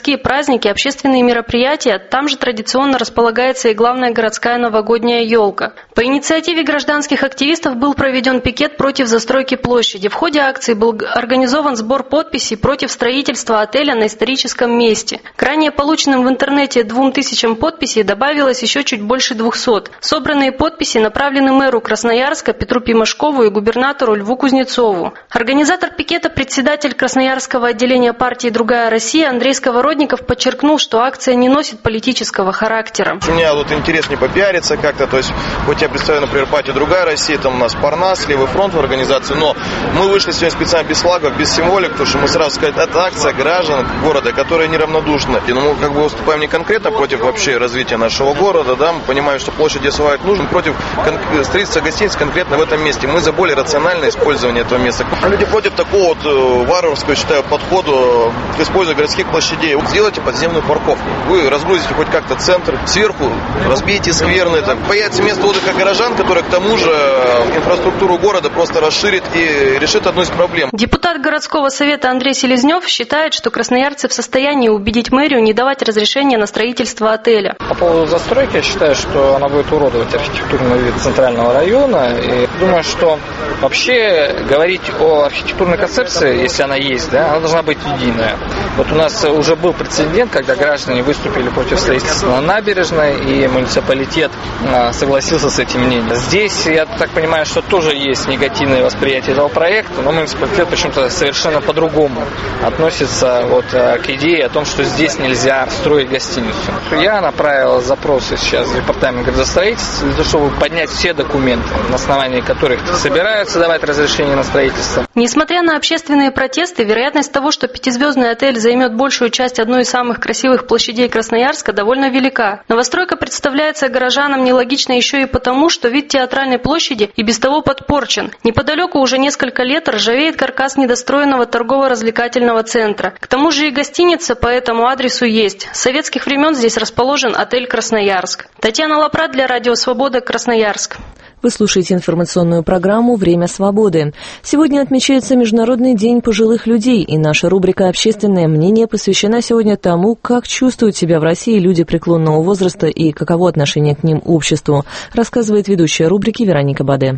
[SPEAKER 5] праздники, общественные мероприятия, там же традиционно располагается и главная городская новогодняя елка. По инициативе гражданских активистов был проведен пикет против застройки площади. В ходе акции был организован сбор подписей против строительства отеля на историческом месте. К ранее полученным в интернете 2000 подписей добавилось еще чуть больше 200. Собранные подписи направлены мэру Красноярска Петру Пимашкову и губернатору Льву Кузнецову. Организатор пикета, председатель Красноярского отделения партии «Другая Россия» Андрей Сковородников подчеркнул, что акция не носит политического характера.
[SPEAKER 9] У меня тут интерес не попиариться как-то, то есть хоть я представляю, например, партию «Другая Россия», там у нас Парнас, Левый фронт в организации, но мы вышли сегодня специально без флагов, без символик, потому что мы сразу сказали, это акция граждан города, которые неравнодушны. И мы как бы выступаем не конкретно против вообще развития нашего города, да, мы понимаем, что площадь осваивать нужно, против строительства гостиниц конкретно в этом месте. Мы за более рациональное использование этого места. Люди против такого вот варварского, считаю, подхода к использованию городских площадей. Сделайте подземную парковку. Вы разгрузите хоть как-то центр, сверху разбейте скверны. Появится место отдыха горожан, которое к тому же инфраструктуру города просто расширит и решит одну из проблем.
[SPEAKER 5] Депутат городского совета Андрей Селезнев считает, что красноярцы в состоянии убедить мэрию не давать разрешения на строительство отеля.
[SPEAKER 10] По поводу застройки я считаю, что она будет уродовать архитектурный вид центрального района. И думаю, что вообще говорить о архитектурной концепции, если она есть, да, она должна быть единая. Вот у нас уже был прецедент, когда граждане выступили против строительства на набережной, и муниципалитет согласился с этим мнением. Здесь, я так понимаю, что тоже есть негативное восприятие этого проекта, но муниципалитет почему-то совершенно по-другому относится вот к идее о том, что здесь нельзя строить гостиницу. Я направил запросы сейчас в департамент градостроительства для того, чтобы поднять все документы, на основании которых собираются давать разрешение на строительство.
[SPEAKER 5] Несмотря на общественные протесты, вероятность того, что пятизвездный отель займет большую часть одной из самых красивых площадей Красноярска, довольно велика. Новостройка представляется горожанам нелогичной еще и потому, что вид театральной площади и без того подпорчен. Неподалеку уже несколько лет ржавеет каркас недостроенного торгово-развлекательного центра. К тому же и гостиница по этому адресу есть. С советских времен здесь расположен отель «Красноярск». Татьяна Лапрат для Радио Свобода, Красноярск.
[SPEAKER 1] Вы слушаете информационную программу «Время свободы». Сегодня отмечается Международный день пожилых людей, и наша рубрика «Общественное мнение» посвящена сегодня тому, как чувствуют себя в России люди преклонного возраста и каково отношение к ним обществу, рассказывает ведущая рубрики Вероника Баде.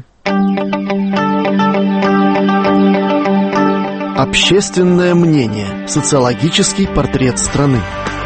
[SPEAKER 11] Общественное мнение. Социологический портрет страны.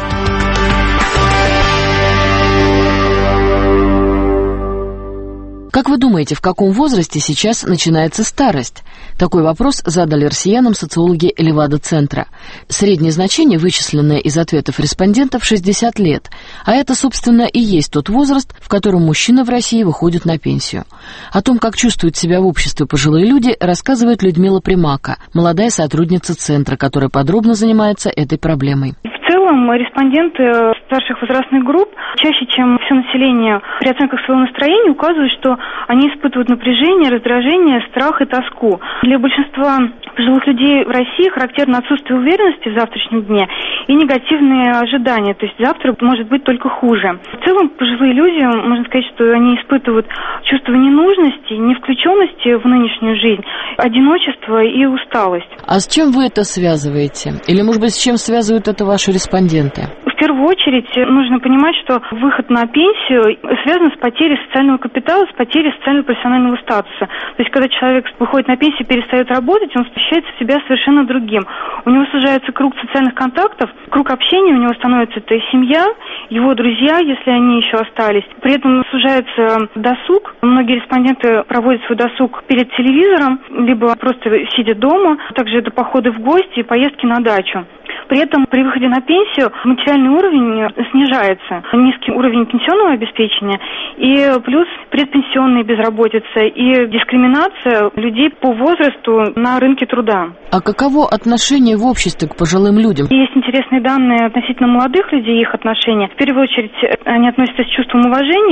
[SPEAKER 12] Как вы думаете, в каком возрасте сейчас начинается старость? Такой вопрос задали россиянам социологи Левада-центра. Среднее значение, вычисленное из ответов респондентов, 60 лет. А это, собственно, и есть тот возраст, в котором мужчины в России выходят на пенсию. О том, как чувствуют себя в обществе пожилые люди, рассказывает Людмила Примака, молодая сотрудница центра, которая подробно занимается этой проблемой.
[SPEAKER 14] В целом, респонденты старших возрастных групп чаще, чем все население при оценках своего настроения, указывают, что они испытывают напряжение, раздражение, страх и тоску. Для большинства пожилых людей в России характерно отсутствие уверенности в завтрашнем дне и негативные ожидания, то есть завтра может быть только хуже. В целом, пожилые люди, можно сказать, что они испытывают чувство ненужности, невключенности в нынешнюю жизнь, одиночество и усталость.
[SPEAKER 12] А с чем вы это связываете? Или, может быть, с чем связывают это ваши респонденты?
[SPEAKER 14] В первую очередь нужно понимать, что выход на пенсию связан с потерей социального капитала, с потерей социально-профессионального статуса. То есть, когда человек выходит на пенсию, перестает работать, он ощущает себя совершенно другим. У него сужается круг социальных контактов, круг общения у него становится это семья, его друзья, если они еще остались. При этом сужается досуг. Многие респонденты проводят свой досуг перед телевизором, либо просто сидя дома. Также это походы в гости и поездки на дачу. При этом при выходе на пенсию материальный уровень снижается, низкий уровень пенсионного обеспечения и плюс предпенсионная безработица и дискриминация людей по возрасту на рынке труда.
[SPEAKER 12] А каково отношение в обществе к пожилым людям?
[SPEAKER 14] Есть интересные данные относительно молодых людей и их отношения. В первую очередь они относятся с чувством уважения,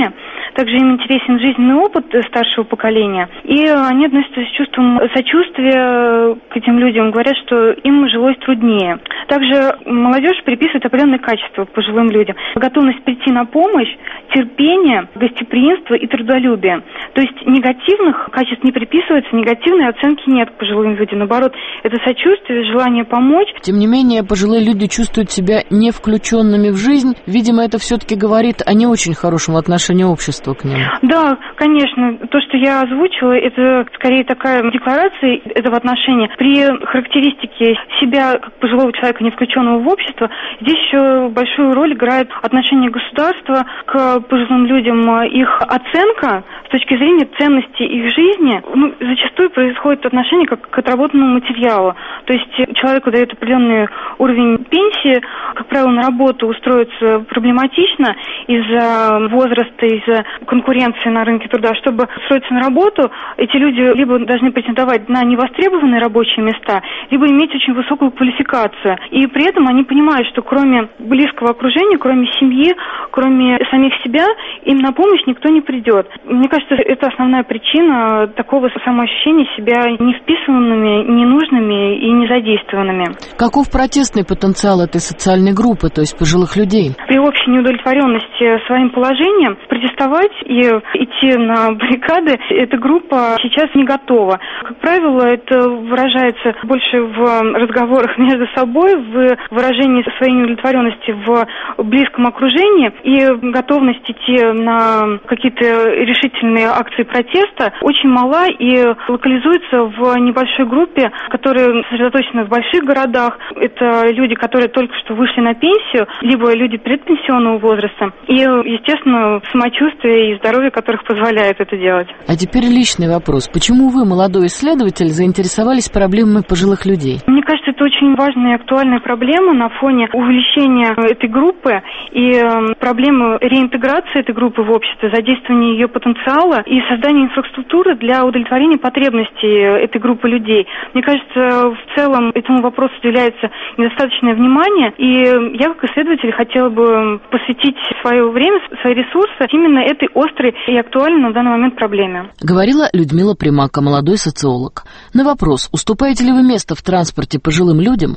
[SPEAKER 14] также им интересен жизненный опыт старшего поколения, и они относятся с чувством сочувствия к этим людям, говорят, что им жилось труднее. Также молодежь приписывает определенные качества пожилым людям. Готовность прийти на помощь, терпение, гостеприимство и трудолюбие. То есть негативных качеств не приписывается, негативной оценки нет к пожилым людям. Наоборот, это сочувствие, желание помочь.
[SPEAKER 12] Тем не менее, пожилые люди чувствуют себя не включенными в жизнь. Видимо, это все-таки говорит о не очень хорошем отношении общества к ним.
[SPEAKER 14] Да, конечно. То, что я озвучила, это скорее такая декларация этого отношения. При характеристике себя как пожилого человека, не включенного в общество, здесь еще большую роль играет отношение государства к пожилым людям. Их оценка с точки зрения ценности их жизни, зачастую происходит отношение как к отработанному материалу. То есть человеку дают определенный уровень пенсии, как правило, на работу устроиться проблематично из-за возраста, из-за конкуренции на рынке труда. Чтобы устроиться на работу, эти люди либо должны претендовать на невостребованные рабочие места, либо иметь очень высокую квалификацию. И при этом они понимают, что кроме близкого окружения, кроме семьи, кроме самих себя, им на помощь никто не придет. Мне кажется, это основная причина такого самоощущения себя не вписанными, ненужными и незадействованными.
[SPEAKER 12] Каков протестный потенциал этой социальной группы, то есть пожилых людей?
[SPEAKER 14] При общей неудовлетворенности своим положением протестовать и идти на баррикады эта группа сейчас не готова. Как правило, это выражается больше в разговорах между собой, в выражении своей неудовлетворенности в близком окружении, и готовность идти на какие-то решительные акции протеста очень мала и локализуется в небольшой группе, которые сосредоточены в больших городах. Это люди, которые только что вышли на пенсию, либо люди предпенсионного возраста. И, естественно, самочувствие и здоровье которых позволяет это делать.
[SPEAKER 12] А теперь личный вопрос. Почему вы, молодой исследователь, заинтересовались проблемами пожилых людей?
[SPEAKER 14] Мне кажется, это очень важная и актуальная проблема на фоне увеличения этой группы и проблемы реинтеграции этой группы в общество, задействования ее потенциала и создания инфраструктуры для удовлетворения потребностей этой группы людей. Мне кажется, в целом этому вопросу уделяется недостаточное внимание, и я как исследователь хотела бы посвятить свое время, свои ресурсы именно этой острой и актуальной на данный момент проблеме.
[SPEAKER 12] Говорила Людмила Примака, молодой социолог. На вопрос, уступаете ли вы место в транспорте пожилым людям,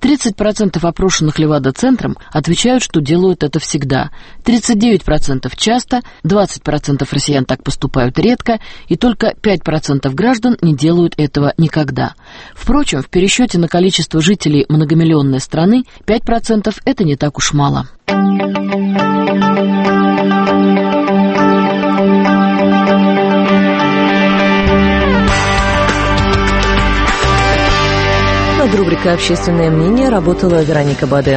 [SPEAKER 12] 30% опрошенных Левада-центром отвечают, что делают это всегда, 39% часто, 20% россиян так поступают редко, и только 5% граждан не делают этого никогда. Впрочем, в пересчете на количество жителей многомиллионной страны 5% – это не так уж мало.
[SPEAKER 1] Над рубрикой «Общественное мнение» работала Вероника Баде.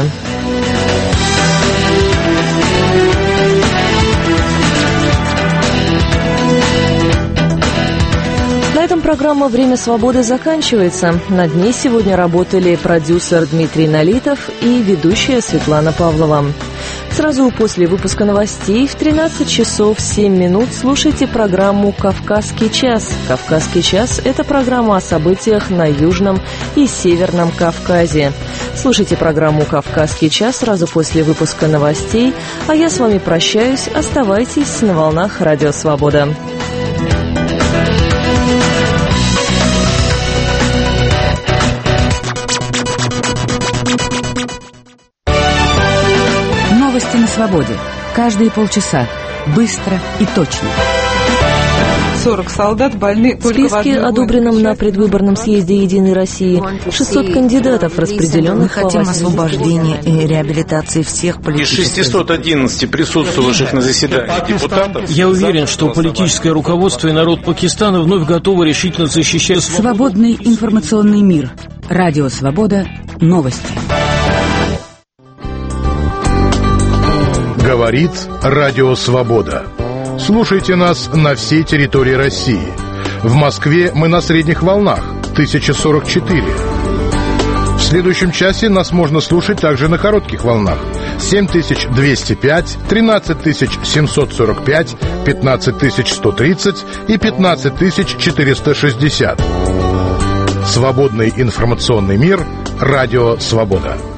[SPEAKER 1] На этом программа «Время свободы» заканчивается. Над ней сегодня работали продюсер Дмитрий Налитов и ведущая Светлана Павлова. Сразу после выпуска новостей в 13 часов 7 минут слушайте программу «Кавказский час». «Кавказский час» — это программа о событиях на Южном и Северном Кавказе. Слушайте программу «Кавказский час» сразу после выпуска новостей, а я с вами прощаюсь. Оставайтесь на волнах Радио Свобода.
[SPEAKER 22] Новости на свободе. Каждые полчаса. Быстро и точно.
[SPEAKER 13] 40 солдат больны.
[SPEAKER 1] В списке, одобренном на предвыборном съезде «Единой России», 600 кандидатов, распределенных
[SPEAKER 22] Мы хотим освобождения и реабилитации всех политических...
[SPEAKER 15] Из 611 присутствовавших на заседании депутатов...
[SPEAKER 16] Я уверен, что политическое руководство и народ Пакистана вновь готовы решительно защищать...
[SPEAKER 22] Свободный информационный мир. Радио «Свобода». Новости.
[SPEAKER 18] Говорит Радио Свобода. Слушайте нас на всей территории России. В Москве мы на средних волнах 1044. В следующем часе нас можно слушать также на коротких волнах 7205, 13745, 15130 и 15460. Свободный информационный мир. Радио Свобода.